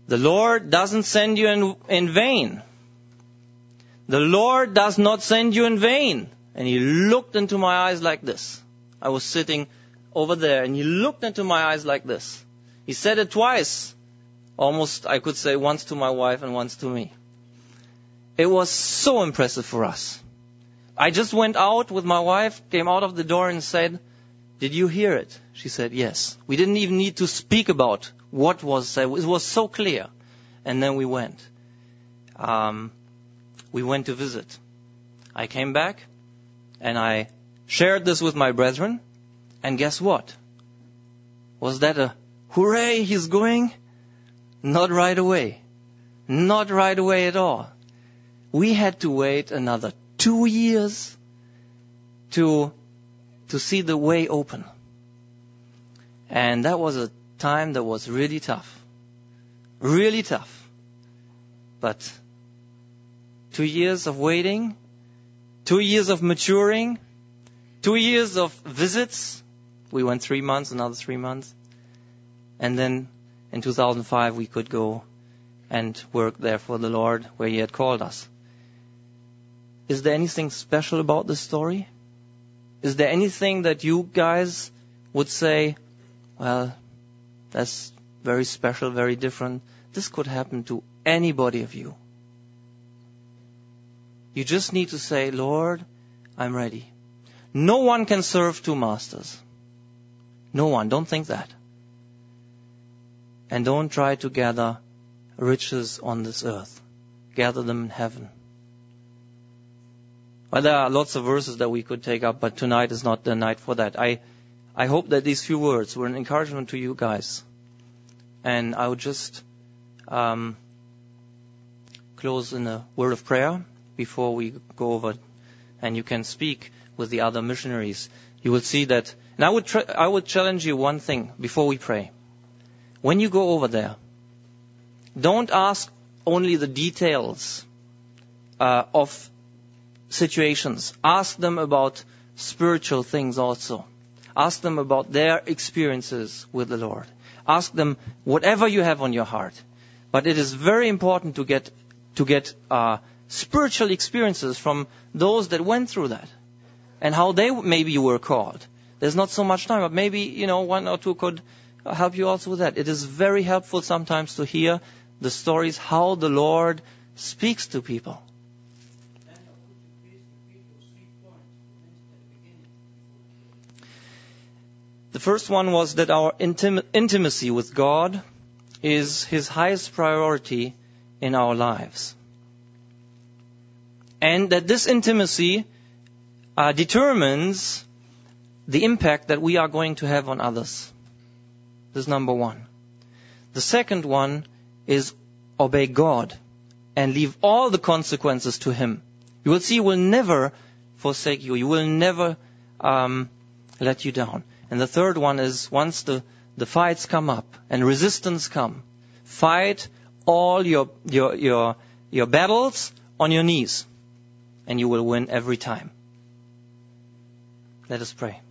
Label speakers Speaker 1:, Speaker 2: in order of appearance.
Speaker 1: The Lord doesn't send you in vain. The Lord does not send you in vain. And he looked into my eyes like this. I was sitting over there, and he looked into my eyes like this. He said it twice. Almost, I could say, once to my wife and once to me. It was so impressive for us. I just went out with my wife, came out of the door and said, "Did you hear it?" She said, "Yes." We didn't even need to speak about what was said. It was so clear. And then we went. We went to visit. I came back and I shared this with my brethren. And guess what? Was that a hooray, he's going? Not right away. Not right away at all. We had to wait another 2 years to see the way open. And that was a time that was really tough. Really tough. But 2 years of waiting, 2 years of maturing, 2 years of visits. We went 3 months, another 3 months. And then in 2005 we could go and work there for the Lord where He had called us. Is there anything special about this story? Is there anything that you guys would say, well, that's very special, very different? This could happen to anybody of you. You just need to say, Lord, I'm ready. No one can serve two masters. No one. Don't think that. And don't try to gather riches on this earth. Gather them in heaven. Well, there are lots of verses that we could take up, but tonight is not the night for that. I hope that these few words were an encouragement to you guys. And I would just close in a word of prayer before we go over, and you can speak with the other missionaries. You will see that. And I would challenge you one thing before we pray. When you go over there, don't ask only the details of situations. Ask them about spiritual things also. Ask them about their experiences with the Lord. Ask them whatever you have on your heart. But it is very important to get spiritual experiences from those that went through that, and how they maybe were called. There's not so much time, but maybe one or two could help you also with that. It is very helpful sometimes to hear the stories how the Lord speaks to people. The first one was that our intimacy with God is His highest priority in our lives. And that this intimacy determines the impact that we are going to have on others. This is number one. The second one is obey God and leave all the consequences to Him. You will see He will never forsake you. He will never let you down. And the third one is once the fights come up and resistance come, fight all your battles on your knees, and you will win every time. Let us pray.